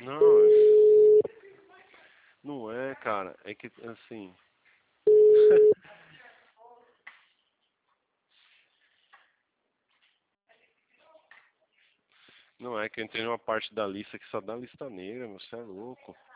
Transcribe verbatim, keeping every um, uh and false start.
Não, não é, cara. É que, assim... Não é que eu entrei numa parte da lista que só dá lista negra, meu, você é louco.